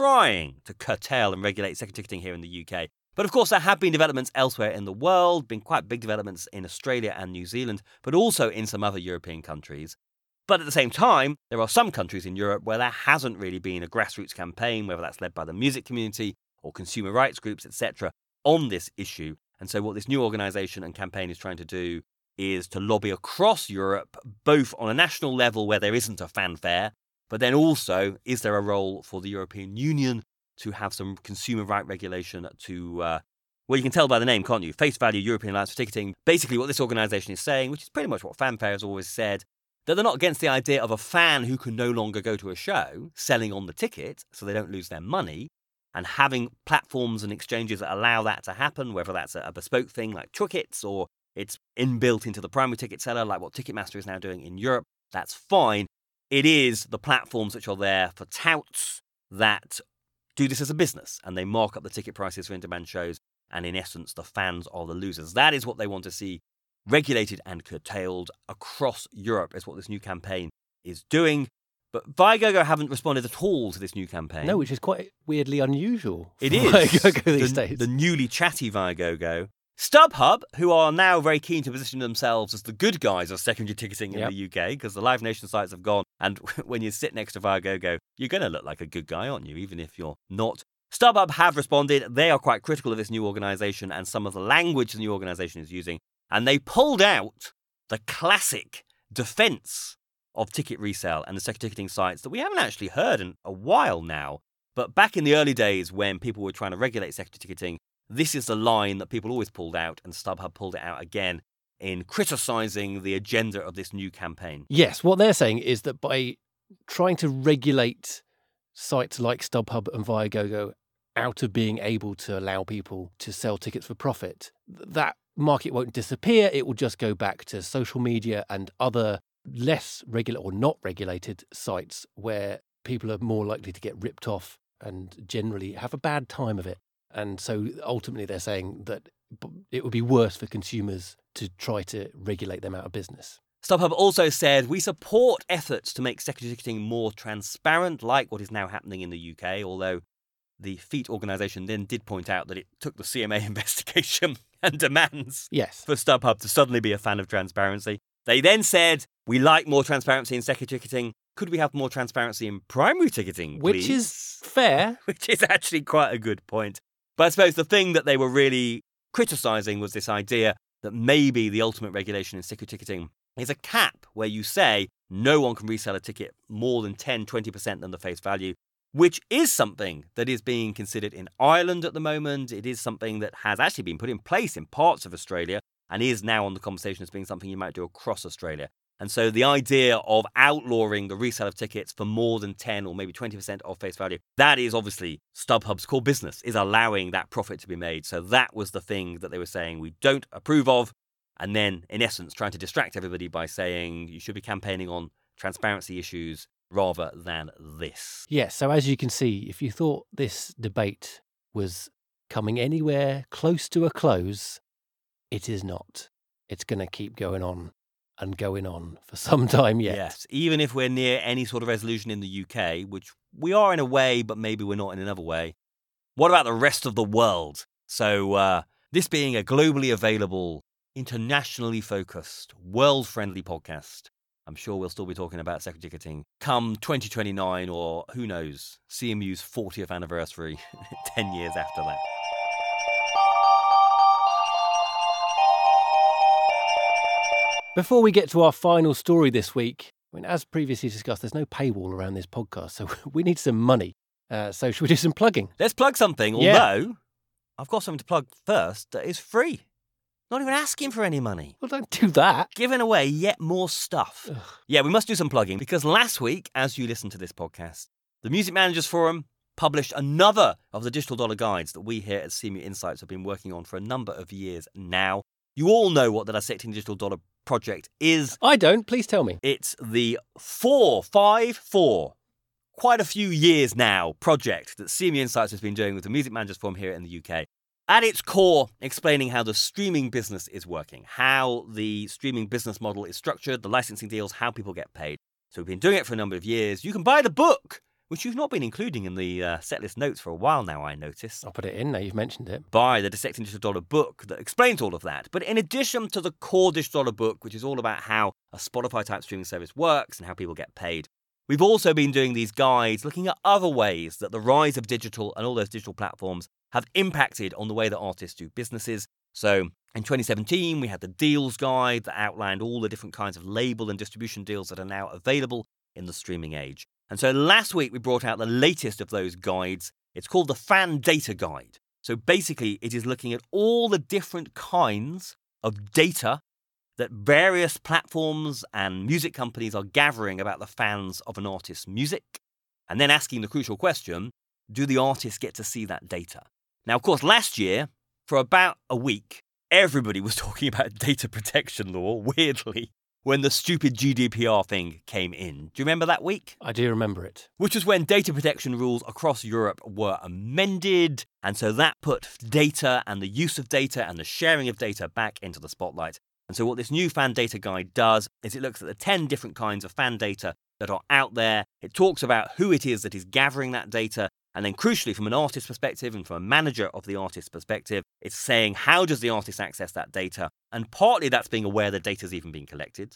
C: to curtail and regulate second ticketing here in the UK. But of course, there have been developments elsewhere in the world, been quite big developments in Australia and New Zealand, but also in some other European countries. But at the same time, there are some countries in Europe where there hasn't really been a grassroots campaign, whether that's led by the music community or consumer rights groups, etc., on this issue. And so what this new organisation and campaign is trying to do is to lobby across Europe, both on a national level where there isn't a fanfare, but then also, is there a role for the European Union to have some consumer right regulation to, well, you can tell by the name, can't you? Face Value European Alliance for Ticketing. Basically what this organisation is saying, which is pretty much what Fanfare has always said, that they're not against the idea of a fan who can no longer go to a show selling on the ticket so they don't lose their money, and having platforms and exchanges that allow that to happen, whether that's a bespoke thing like Tickets or it's inbuilt into the primary ticket seller like what Ticketmaster is now doing in Europe. That's fine. It is the platforms which are there for touts that do this as a business and they mark up the ticket prices for in-demand shows, and in essence the fans are the losers. That is what they want to see regulated and curtailed across Europe, is what this new campaign is doing. But Viagogo haven't responded at all to this new campaign.
B: No, which is quite weirdly unusual.
C: It is.
B: Viagogo these days.
C: The newly chatty Viagogo. StubHub, who are now very keen to position themselves as the good guys of secondary ticketing in the UK, because the Live Nation sites have gone, and when you sit next to Viagogo, you're going to look like a good guy, aren't you, even if you're not. StubHub have responded. They are quite critical of this new organisation and some of the language the new organisation is using. And they pulled out the classic defence of ticket resale and the second ticketing sites that we haven't actually heard in a while now. But back in the early days when people were trying to regulate secondary ticketing, this is the line that people always pulled out, and StubHub pulled it out again in criticising the agenda of this new campaign.
B: Yes, what they're saying is that by trying to regulate sites like StubHub and Viagogo out of being able to allow people to sell tickets for profit, that market won't disappear. It will just go back to social media and other less regular or not regulated sites where people are more likely to get ripped off and generally have a bad time of it. And so ultimately they're saying that it would be worse for consumers to try to regulate them out of business.
C: StubHub also said, we support efforts to make secondary ticketing more transparent, like what is now happening in the UK, although the FEAT organisation then did point out that it took the CMA investigation and demands for StubHub to suddenly be a fan of transparency. They then said, we like more transparency in secondary ticketing. Could we have more transparency in primary ticketing, please?
B: Which is fair.
C: Which is actually quite a good point. But I suppose the thing that they were really criticising was this idea that maybe the ultimate regulation in secondary ticketing is a cap where you say no one can resell a ticket more than 10, 20% than the face value, which is something that is being considered in Ireland at the moment. It is something that has actually been put in place in parts of Australia and is now on the conversation as being something you might do across Australia. And so the idea of outlawing the resale of tickets for more than 10 or maybe 20% of face value, that is obviously StubHub's core business, is allowing that profit to be made. So that was the thing that they were saying we don't approve of. And then, in essence, trying to distract everybody by saying you should be campaigning on transparency issues rather than this.
B: Yes, so as you can see, if you thought this debate was coming anywhere close to a close. It is not. It's going to keep going on and going on for some time yet.
C: Yes, even if we're near any sort of resolution in the UK, which we are in a way, but maybe we're not in another way. What about the rest of the world? So this being a globally available, internationally focused, world-friendly podcast, I'm sure we'll still be talking about secondary ticketing come 2029 or, who knows, CMU's 40th anniversary 10 years after that.
B: Before we get to our final story this week, I mean, as previously discussed, there's no paywall around this podcast, so we need some money. So should we do some plugging?
C: Let's plug something, although I've got something to plug first that is free. Not even asking for any money.
B: Well, don't do that.
C: Giving away yet more stuff.
B: Ugh.
C: Yeah, we must do some plugging because last week, as you listened to this podcast, the Music Managers Forum published another of the Digital Dollar guides that we here at CMU Insights have been working on for a number of years now. You all know what the Dissecting Digital Dollar project is.
B: I don't. Please tell me.
C: It's the 454, quite a few years now, project that CMU Insights has been doing with the Music Managers Forum here in the UK. At its core, explaining how the streaming business is working, how the streaming business model is structured, the licensing deals, how people get paid. So we've been doing it for a number of years. You can buy the book, which you've not been including in the setlist notes for a while now, I notice.
B: I'll put it in now you've mentioned it.
C: Buy the Dissecting Digital Dollar book that explains all of that. But in addition to the core Digital Dollar book, which is all about how a Spotify-type streaming service works and how people get paid, we've also been doing these guides looking at other ways that the rise of digital and all those digital platforms have impacted on the way that artists do businesses. So in 2017, we had the Deals Guide that outlined all the different kinds of label and distribution deals that are now available in the streaming age. And so last week, we brought out the latest of those guides. It's called the Fan Data Guide. So basically, it is looking at all the different kinds of data that various platforms and music companies are gathering about the fans of an artist's music, and then asking the crucial question, do the artists get to see that data? Now, of course, last year, for about a week, everybody was talking about data protection law, weirdly, when the stupid GDPR thing came in. Do you remember that week?
B: I do remember it.
C: Which was when data protection rules across Europe were amended, and so that put data and the use of data and the sharing of data back into the spotlight. And so what this new fan data guide does is it looks at the 10 different kinds of fan data that are out there. It talks about who it is that is gathering that data. And then crucially, from an artist perspective and from a manager of the artist's perspective, it's saying how does the artist access that data? And partly that's being aware that data's even being collected.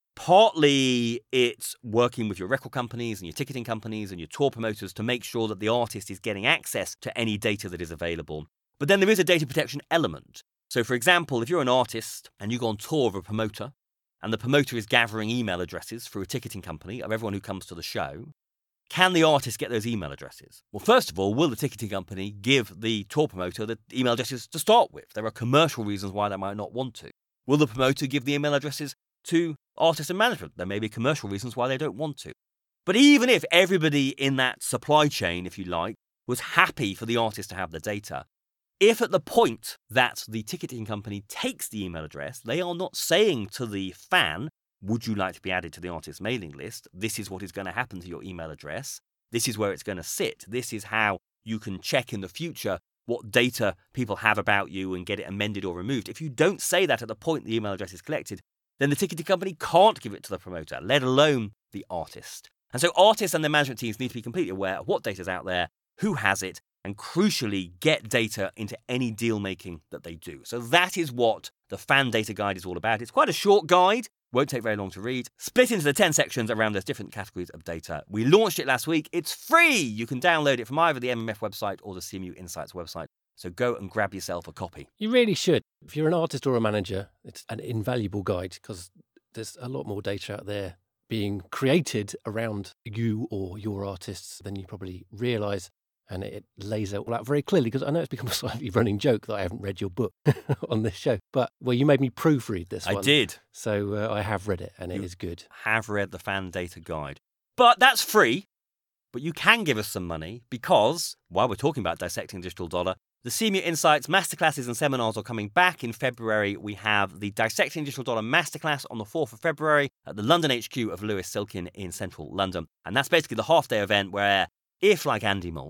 C: Partly it's working with your record companies and your ticketing companies and your tour promoters to make sure that the artist is getting access to any data that is available. But then there is a data protection element. So, for example, if you're an artist and you go on tour with a promoter and the promoter is gathering email addresses through a ticketing company of everyone who comes to the show, can the artist get those email addresses? Well, first of all, will the ticketing company give the tour promoter the email addresses to start with? There are commercial reasons why they might not want to. Will the promoter give the email addresses to artists and management? There may be commercial reasons why they don't want to. But even if everybody in that supply chain, if you like, was happy for the artist to have the data, if at the point that the ticketing company takes the email address, they are not saying to the fan, would you like to be added to the artist's mailing list? This is what is going to happen to your email address. This is where it's going to sit. This is how you can check in the future what data people have about you and get it amended or removed. If you don't say that at the point the email address is collected, then the ticketing company can't give it to the promoter, let alone the artist. And so artists and their management teams need to be completely aware of what data is out there, who has it, and crucially get data into any deal making that they do. So that is what the Fan Data Guide is all about. It's quite a short guide. Won't take very long to read. Split into the 10 sections around those different categories of data. We launched it last week. It's free. You can download it from either the MMF website or the CMU Insights website. So go and grab yourself a copy.
B: You really should. If you're an artist or a manager, it's an invaluable guide because there's a lot more data out there being created around you or your artists than you probably realise. And it lays it all out very clearly because I know it's become a slightly running joke that I haven't read your book on this show. But, well, you made me proofread this one.
C: I did.
B: So I have read it and it is good.
C: Have read the Fan Data Guide. But that's free. But you can give us some money because, while we're talking about Dissecting Digital Dollar, the CMU Insights masterclasses and seminars are coming back in February. We have the Dissecting Digital Dollar masterclass on the 4th of February at the London HQ of Lewis Silkin in central London. And that's basically the half-day event where, if, like Andy Malt,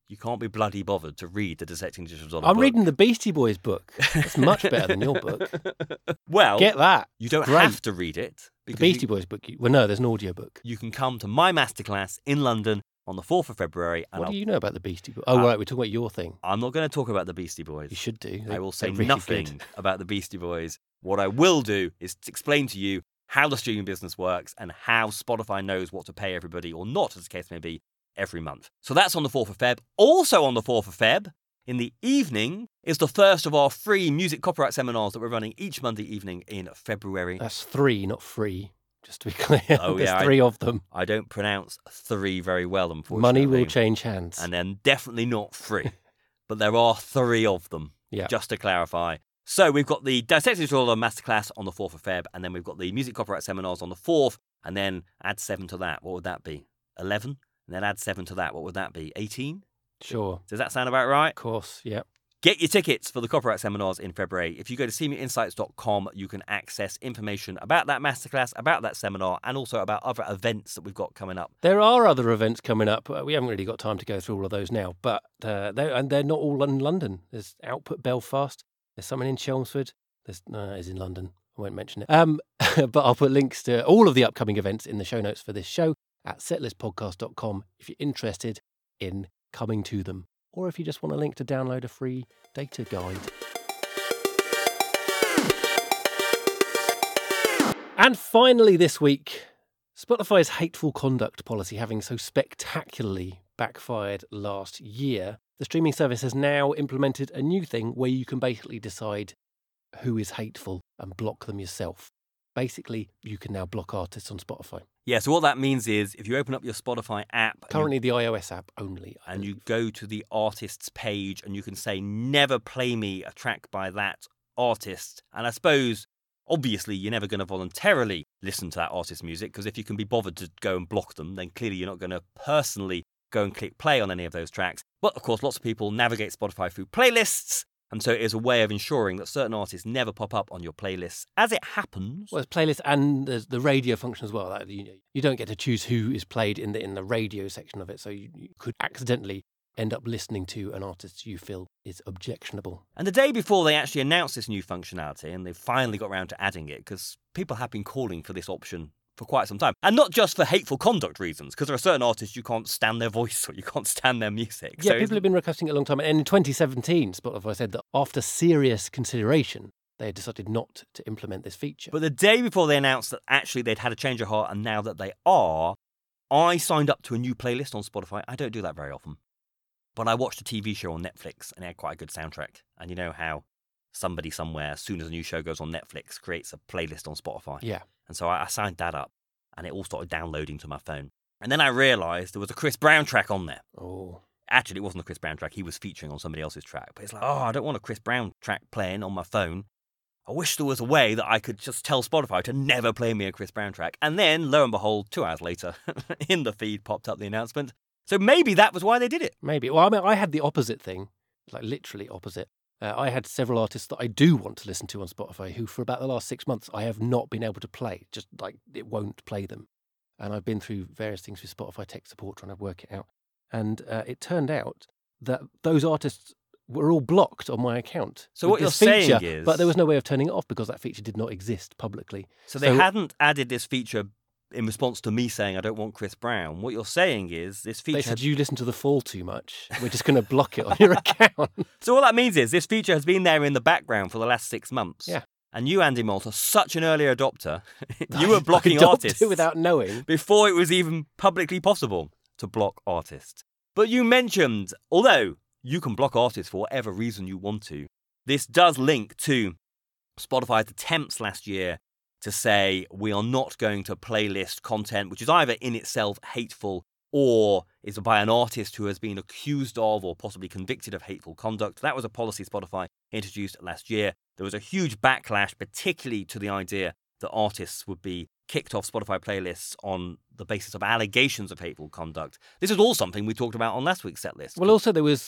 C: You can't be bloody bothered to read the Dissecting Digitals on a
B: I'm
C: book.
B: reading the Beastie Boys book. It's much better than your book.
C: Well,
B: Get that.
C: you don't
B: Great.
C: have to read it.
B: The
C: Because
B: Beastie Boys book. Well, no, there's an audio book.
C: you can come to my masterclass in London on the 4th of February. And
B: What do you know about the Beastie Boys? Oh, right, we're talking about your thing.
C: I'm not going to talk about the Beastie Boys.
B: You should do.
C: I will say
B: They're really
C: nothing
B: good.
C: about the Beastie Boys. What I will do is to explain to you how the streaming business works and how Spotify knows what to pay everybody, or not, as the case may be, every month. So that's on the 4th of Feb. Also on the 4th of Feb, in the evening, is the first of our free music copyright seminars that we're running each Monday evening in February.
B: That's 3, not free, just to be clear.
C: Oh,
B: There's
C: yeah,
B: 3 of them.
C: I don't pronounce 3 very well, unfortunately.
B: Money will change hands.
C: And then definitely not free. But there are 3 of them,
B: Yeah.
C: just to clarify. So we've got the Dissecting Digitals Masterclass on the 4th of Feb, and then we've got the music copyright seminars on the 4th, and then add 7 to that. What would that be? 11? And then add 7 to that. What would that be? 18?
B: Sure.
C: Does that sound about right?
B: Of course, yeah.
C: Get your tickets for the copyright seminars in February. If you go to cmutinsights.com, you can access information about that masterclass, about that seminar, and also about other events that we've got coming up.
B: There are other events coming up. We haven't really got time to go through all of those now, but they're not all in London. There's Output Belfast. There's something in Chelmsford. No, it is in London. I won't mention it. But I'll put links to all of the upcoming events in the show notes for this show at setlistpodcast.com if you're interested in coming to them, or if you just want a link to download a free data guide. And finally this week, Spotify's hateful conduct policy having so spectacularly backfired last year, the streaming service has now implemented a new thing where you can basically decide who is hateful and block them yourself. Basically, you can now block artists on Spotify.
C: Yeah, so what that means is if you open up your Spotify app...
B: Currently the iOS app only.
C: And you go to the artist's page and you can say, never play me a track by that artist. And I suppose, obviously, you're never going to voluntarily listen to that artist's music, because if you can be bothered to go and block them, then clearly you're not going to personally go and click play on any of those tracks. But, of course, lots of people navigate Spotify through playlists. And so it is a way of ensuring that certain artists never pop up on your playlists. As it happens...
B: Well, there's playlists and there's the radio function as well. You don't get to choose who is played in the radio section of it, so you could accidentally end up listening to an artist you feel is objectionable.
C: And the day before they actually announced this new functionality, and they finally got around to adding it, because people have been calling for this option for quite some time. And not just for hateful conduct reasons, because there are certain artists you can't stand their voice or you can't stand their music.
B: Yeah, people have been requesting it a long time. And in 2017, Spotify said that after serious consideration, they had decided not to implement this feature.
C: But the day before they announced that actually they'd had a change of heart, and now that they are, I signed up to a new playlist on Spotify. I don't do that very often. But I watched a TV show on Netflix, and it had quite a good soundtrack. And you know how somebody somewhere, as soon as a new show goes on Netflix, creates a playlist on Spotify?
B: Yeah.
C: And so I signed that up, and it all started downloading to my phone. And then I realised there was a Chris Brown track on there.
B: Oh.
C: Actually, it wasn't a Chris Brown track. He was featuring on somebody else's track. But it's like, I don't want a Chris Brown track playing on my phone. I wish there was a way that I could just tell Spotify to never play me a Chris Brown track. And then, lo and behold, 2 hours later, in the feed popped up the announcement. So maybe that was why they did it.
B: Maybe. Well, I mean, I had the opposite thing, like literally opposite. I had several artists that I do want to listen to on Spotify who, for about the last 6 months, I have not been able to play. Just like it won't play them. And I've been through various things with Spotify tech support trying to work it out. And it turned out that those artists were all blocked on my account.
C: So what you're saying is...
B: But there was no way of turning it off because that feature did not exist publicly.
C: So they hadn't added this feature in response to me saying I don't want Chris Brown. What you're saying is this feature...
B: They said, you listen to The Fall too much. We're just going to block it on your account.
C: So all that means is this feature has been there in the background for the last 6 months.
B: Yeah.
C: And you, Andy Malt, are such an early adopter. You were blocking artists
B: it without knowing.
C: before it was even publicly possible to block artists. But you mentioned, although you can block artists for whatever reason you want to, this does link to Spotify's attempts last year to say we are not going to playlist content which is either in itself hateful or is by an artist who has been accused of or possibly convicted of hateful conduct. That was a policy Spotify introduced last year. There was a huge backlash, particularly to the idea that artists would be kicked off Spotify playlists on the basis of allegations of hateful conduct. This is all something we talked about on last week's set list.
B: Well, also there was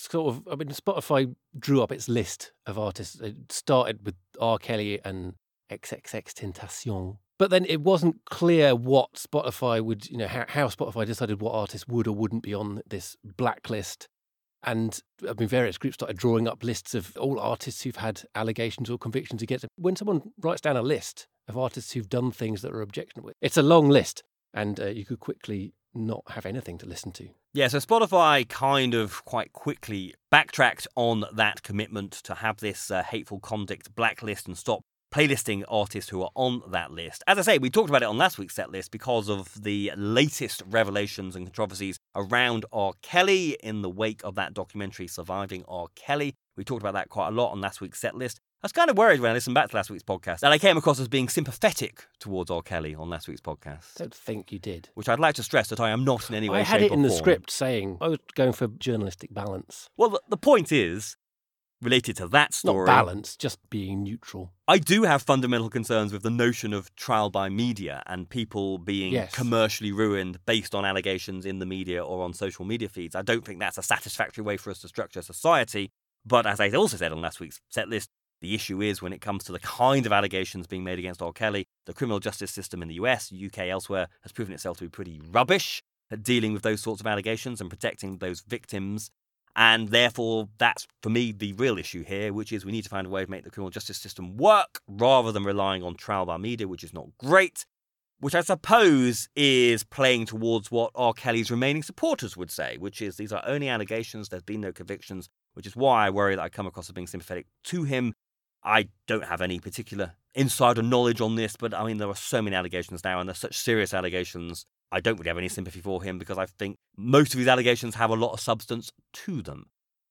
B: Spotify drew up its list of artists. It started with R. Kelly and XXXTentacion. But then it wasn't clear what Spotify would, how Spotify decided what artists would or wouldn't be on this blacklist. And various groups started drawing up lists of all artists who've had allegations or convictions against them. When someone writes down a list of artists who've done things that are objectionable, it's a long list, and you could quickly not have anything to listen to.
C: Yeah, so Spotify kind of quite quickly backtracked on that commitment to have this hateful conduct blacklist and stop playlisting artists who are on that list. As I say, we talked about it on last week's set list because of the latest revelations and controversies around R. Kelly in the wake of that documentary, Surviving R. Kelly. We talked about that quite a lot on last week's set list. I was kind of worried when I listened back to last week's podcast that I came across as being sympathetic towards R. Kelly on last week's podcast.
B: I don't think you did.
C: Which I'd like to stress that I am not in any way,
B: I had
C: shape,
B: it in
C: or
B: the
C: form.
B: script saying I was going for journalistic balance.
C: Well, the point is, related to that story...
B: Not balance, just being neutral.
C: I do have fundamental concerns with the notion of trial by media and people being commercially ruined based on allegations in the media or on social media feeds. I don't think that's a satisfactory way for us to structure society. But as I also said on last week's set list, the issue is when it comes to the kind of allegations being made against R. Kelly, the criminal justice system in the US, UK, elsewhere, has proven itself to be pretty rubbish at dealing with those sorts of allegations and protecting those victims. And therefore, that's, for me, the real issue here, which is we need to find a way to make the criminal justice system work rather than relying on trial by media, which is not great, which I suppose is playing towards what R. Kelly's remaining supporters would say, which is these are only allegations, there's been no convictions, which is why I worry that I come across as being sympathetic to him. I don't have any particular insider knowledge on this, but I mean, there are so many allegations now, and they're such serious allegations. I don't really have any sympathy for him because I think most of these allegations have a lot of substance to them.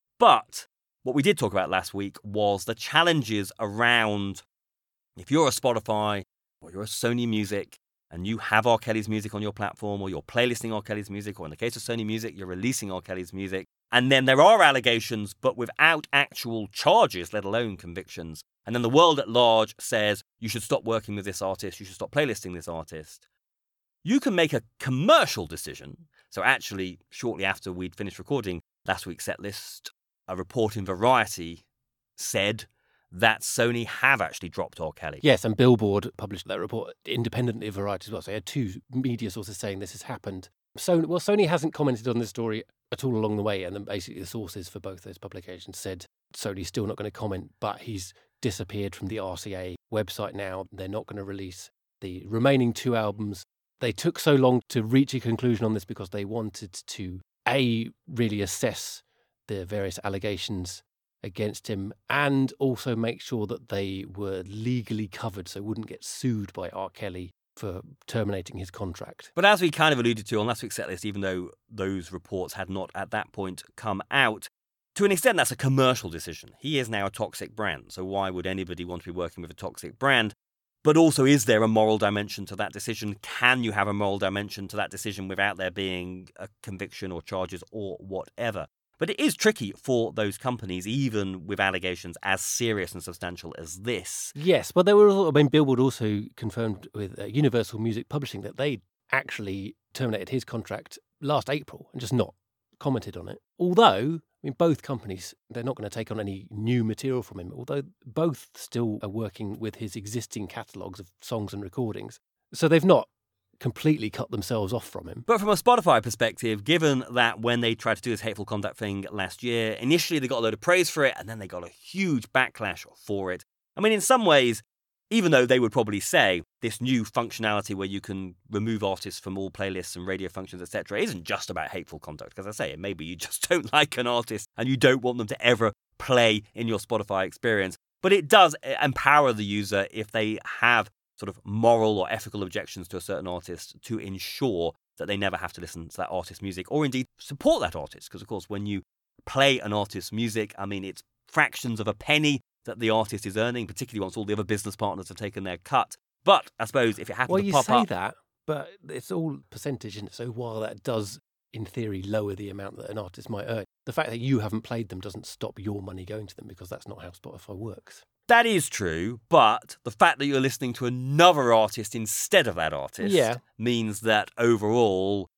C: But what we did talk about last week was the challenges around if you're a Spotify or you're a Sony Music and you have R. Kelly's music on your platform, or you're playlisting R. Kelly's music, or in the case of Sony Music, you're releasing R. Kelly's music, and then there are allegations, but without actual charges, let alone convictions. And then the world at large says, you should stop working with this artist, you should stop playlisting this artist. You can make a commercial decision. So actually, shortly after we'd finished recording last week's set list, a report in Variety said that Sony have actually dropped R. Kelly.
B: Yes, and Billboard published that report independently of Variety as well. So they had two media sources saying this has happened. Sony hasn't commented on this story at all along the way, and then basically the sources for both those publications said Sony's still not going to comment, but he's disappeared from the RCA website now. They're not going to release the remaining two albums. They took so long to reach a conclusion on this because they wanted to, really assess the various allegations against him and also make sure that they were legally covered so wouldn't get sued by R. Kelly for terminating his contract.
C: But as we kind of alluded to on last week's setlist, even though those reports had not at that point come out, to an extent that's a commercial decision. He is now a toxic brand, so why would anybody want to be working with a toxic brand? But also, is there a moral dimension to that decision? Can you have a moral dimension to that decision without there being a conviction or charges or whatever? But it is tricky for those companies, even with allegations as serious and substantial as this.
B: Yes, but Billboard also confirmed with Universal Music Publishing that they actually terminated his contract last April and just not commented on it. Although, both companies, they're not going to take on any new material from him, although both still are working with his existing catalogues of songs and recordings. So they've not completely cut themselves off from him.
C: But from a Spotify perspective, given that when they tried to do this hateful conduct thing last year, initially they got a load of praise for it, and then they got a huge backlash for it. In some ways, even though they would probably say this new functionality where you can remove artists from all playlists and radio functions, etc., isn't just about hateful conduct. Because I say, maybe you just don't like an artist and you don't want them to ever play in your Spotify experience. But it does empower the user if they have sort of moral or ethical objections to a certain artist to ensure that they never have to listen to that artist's music or indeed support that artist. Because, of course, when you play an artist's music, it's fractions of a penny that the artist is earning, particularly once all the other business partners have taken their cut. But I suppose if it happens to pop up...
B: Well, you say that, but it's all percentage, isn't it? So while that does, in theory, lower the amount that an artist might earn, the fact that you haven't played them doesn't stop your money going to them because that's not how Spotify works.
C: That is true, but the fact that you're listening to another artist instead of that artist means that overall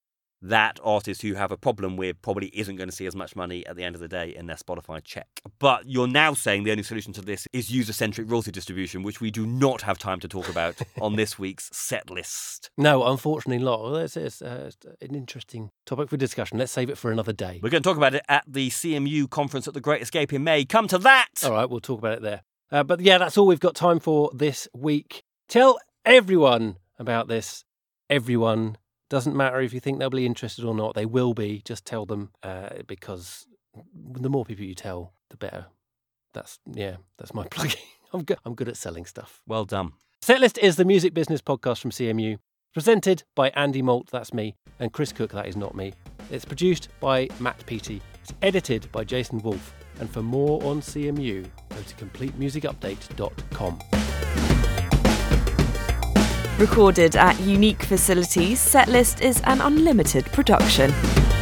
C: that artist who have a problem with probably isn't going to see as much money at the end of the day in their Spotify check. But you're now saying the only solution to this is user-centric royalty distribution, which we do not have time to talk about on this week's set list.
B: No, unfortunately not. It's an interesting topic for discussion. Let's save it for another day.
C: We're going to talk about it at the CMU conference at the Great Escape in May. Come to that!
B: All right, we'll talk about it there. But yeah, that's all we've got time for this week. Tell everyone about this. Everyone. Doesn't matter if you think they'll be interested or not. They will be. Just tell them, because the more people you tell, the better. That's my plugging. I'm good at selling stuff.
C: Well done.
B: Setlist is the music business podcast from CMU, presented by Andy Malt, that's me, and Chris Cook, that is not me. It's produced by Matt Peaty. It's edited by Jason Wolfe. And for more on CMU, go to completemusicupdate.com.
A: Recorded at unique facilities, Setlist is an unlimited production.